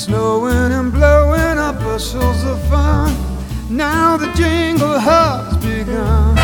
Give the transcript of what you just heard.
snowing and blowing up bushels of fun. Now the jingle has begun.